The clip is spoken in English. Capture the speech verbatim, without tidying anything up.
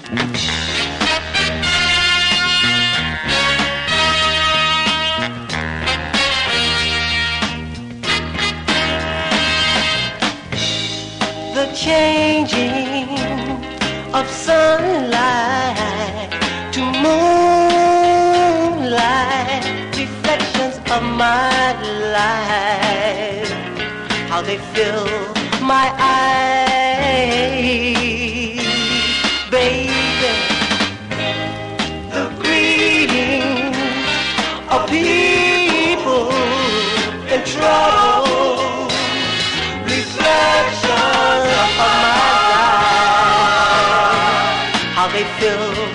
The changing of sunlight to moonlight, reflections of my life, how they fill my eyes, baby. The greeting of people in trouble, reflections of my life, how they fill